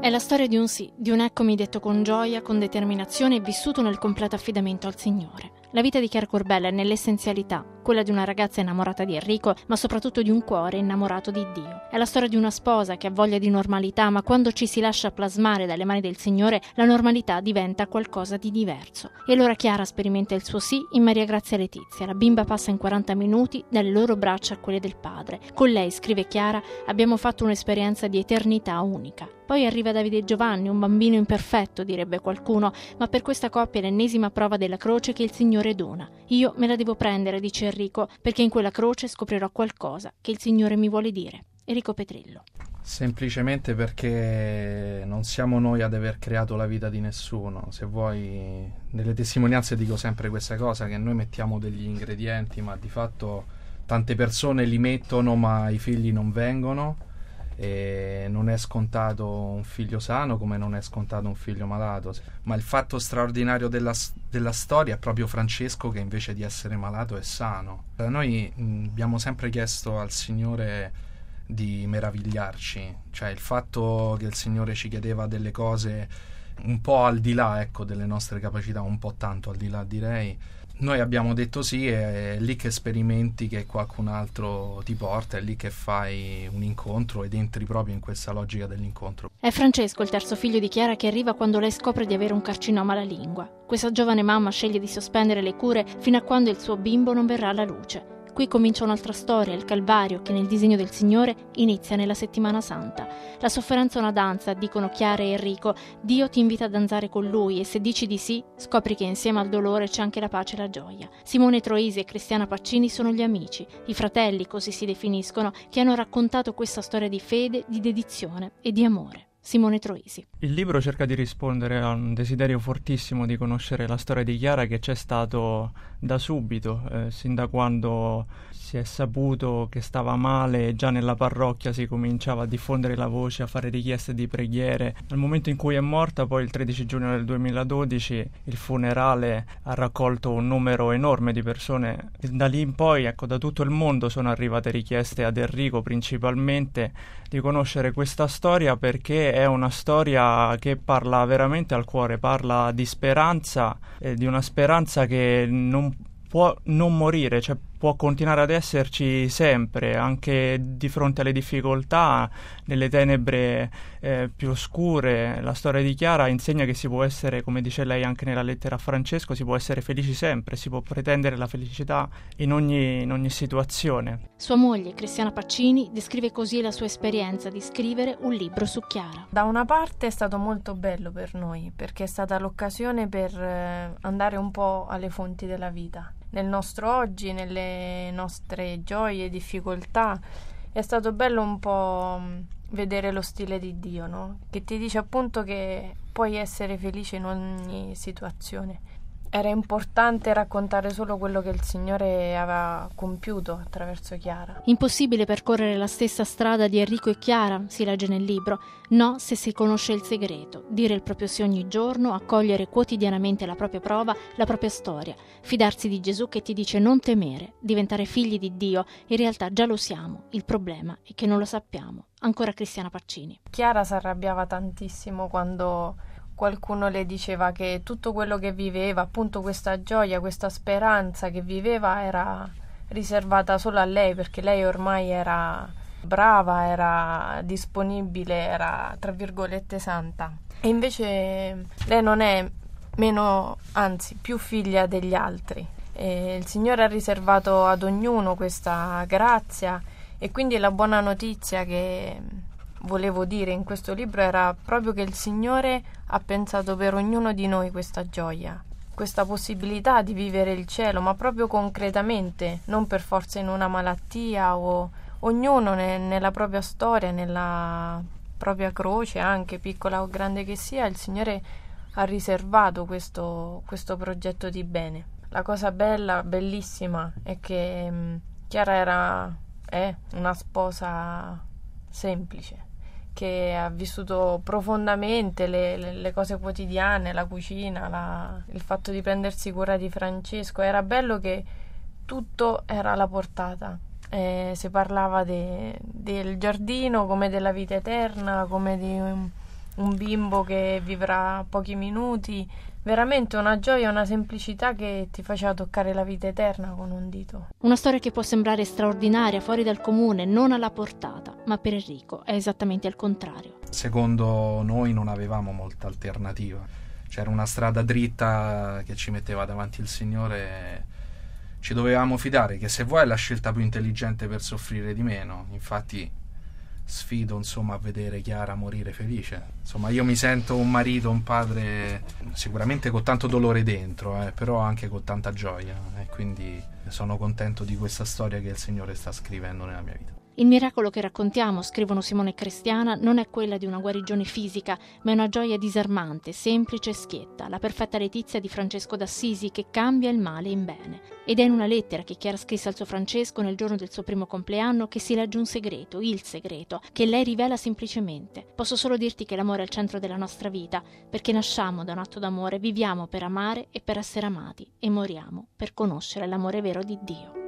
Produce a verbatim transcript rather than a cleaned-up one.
È la storia di un sì, di un eccomi detto con gioia, con determinazione e vissuto nel completo affidamento al Signore. La vita di Chiara Corbella è nell'essenzialità, quella di una ragazza innamorata di Enrico, ma soprattutto di un cuore innamorato di Dio. È la storia di una sposa che ha voglia di normalità, ma quando ci si lascia plasmare dalle mani del Signore, la normalità diventa qualcosa di diverso. E allora Chiara sperimenta il suo sì in Maria Grazia Letizia. La bimba passa in quaranta minuti dalle loro braccia a quelle del padre. Con lei, scrive Chiara, abbiamo fatto un'esperienza di eternità unica. Poi arriva Davide e Giovanni, un bambino imperfetto, direbbe qualcuno, ma per questa coppia è l'ennesima prova della croce che il Signore dona. Io me la devo prendere, dice Enrico, perché in quella croce scoprirò qualcosa che il Signore mi vuole dire. Enrico Petrillo. Semplicemente perché non siamo noi ad aver creato la vita di nessuno. Se vuoi, nelle testimonianze dico sempre questa cosa, che noi mettiamo degli ingredienti, ma di fatto tante persone li mettono, ma i figli non vengono. E non è scontato un figlio sano come non è scontato un figlio malato, ma il fatto straordinario della, della storia è proprio Francesco che invece di essere malato è sano. Noi mh, abbiamo sempre chiesto al Signore di meravigliarci, cioè il fatto che il Signore ci chiedeva delle cose un po' al di là, ecco, delle nostre capacità, un po' tanto al di là, direi. Noi abbiamo detto sì, è lì che sperimenti che qualcun altro ti porta, è lì che fai un incontro ed entri proprio in questa logica dell'incontro. È Francesco, il terzo figlio di Chiara, che arriva quando lei scopre di avere un carcinoma alla lingua. Questa giovane mamma sceglie di sospendere le cure fino a quando il suo bimbo non verrà alla luce. Qui comincia un'altra storia, il Calvario, che nel disegno del Signore inizia nella Settimana Santa. La sofferenza è una danza, dicono Chiara e Enrico. Dio ti invita a danzare con Lui e se dici di sì, scopri che insieme al dolore c'è anche la pace e la gioia. Simone Troisi e Cristiana Paccini sono gli amici, i fratelli, così si definiscono, che hanno raccontato questa storia di fede, di dedizione e di amore. Simone Troisi. Il libro cerca di rispondere a un desiderio fortissimo di conoscere la storia di Chiara che c'è stato da subito, eh, sin da quando si è saputo che stava male, già nella parrocchia si cominciava a diffondere la voce, a fare richieste di preghiere. Nel momento in cui è morta, poi il tredici giugno del duemiladodici, il funerale ha raccolto un numero enorme di persone e da lì in poi, ecco, da tutto il mondo sono arrivate richieste ad Enrico principalmente di conoscere questa storia perché è una storia che parla veramente al cuore, parla di speranza, eh, di una speranza che non può non morire, cioè può continuare ad esserci sempre, anche di fronte alle difficoltà, nelle tenebre eh, più oscure. La storia di Chiara insegna che si può essere, come dice lei anche nella lettera a Francesco, si può essere felici sempre, si può pretendere la felicità in ogni, in ogni situazione. Sua moglie, Cristiana Paccini, descrive così la sua esperienza di scrivere un libro su Chiara. Da una parte è stato molto bello per noi, perché è stata l'occasione per eh, andare un po' alle fonti della vita. Nel nostro oggi, nelle nostre gioie e difficoltà, è stato bello un po' vedere lo stile di Dio, no? Che ti dice appunto che puoi essere felice in ogni situazione. Era importante raccontare solo quello che il Signore aveva compiuto attraverso Chiara. Impossibile percorrere la stessa strada di Enrico e Chiara, si legge nel libro. No, se si conosce il segreto, dire il proprio sì ogni giorno, accogliere quotidianamente la propria prova, la propria storia, fidarsi di Gesù che ti dice non temere, diventare figli di Dio. In realtà già lo siamo, il problema è che non lo sappiamo. Ancora Cristiana Paccini. Chiara si arrabbiava tantissimo quando qualcuno le diceva che tutto quello che viveva, appunto questa gioia, questa speranza che viveva era riservata solo a lei, perché lei ormai era brava, era disponibile, era tra virgolette santa. E invece lei non è meno, anzi più figlia degli altri. E il Signore ha riservato ad ognuno questa grazia e quindi la buona notizia che volevo dire in questo libro era proprio che il Signore ha pensato per ognuno di noi questa gioia, questa possibilità di vivere il cielo, ma proprio concretamente, non per forza in una malattia, o ognuno ne, nella propria storia, nella propria croce, anche piccola o grande che sia, il Signore ha riservato questo, questo progetto di bene. La cosa bella, bellissima, è che mh, Chiara era è una sposa semplice, che ha vissuto profondamente le, le, le cose quotidiane, la cucina, la, il fatto di prendersi cura di Francesco. Era bello che tutto era alla portata. Eh, si parlava de, del giardino come della vita eterna, come di, un bimbo che vivrà pochi minuti, veramente una gioia, una semplicità che ti faceva toccare la vita eterna con un dito. Una storia che può sembrare straordinaria, fuori dal comune, non alla portata, ma per Enrico è esattamente il contrario. Secondo noi non avevamo molta alternativa, c'era una strada dritta che ci metteva davanti il Signore, ci dovevamo fidare che se vuoi è la scelta più intelligente per soffrire di meno. Infatti sfido insomma a vedere Chiara morire felice. Insomma, io mi sento un marito, un padre sicuramente con tanto dolore dentro, eh, però anche con tanta gioia, e quindi sono contento di questa storia che il Signore sta scrivendo nella mia vita. Il miracolo che raccontiamo, scrivono Simone e Cristiana, non è quella di una guarigione fisica, ma è una gioia disarmante, semplice e schietta, la perfetta letizia di Francesco d'Assisi che cambia il male in bene. Ed è in una lettera che Chiara scrisse al suo Francesco nel giorno del suo primo compleanno che si legge un segreto, il segreto, che lei rivela semplicemente. Posso solo dirti che l'amore è al centro della nostra vita, perché nasciamo da un atto d'amore, viviamo per amare e per essere amati, e moriamo per conoscere l'amore vero di Dio.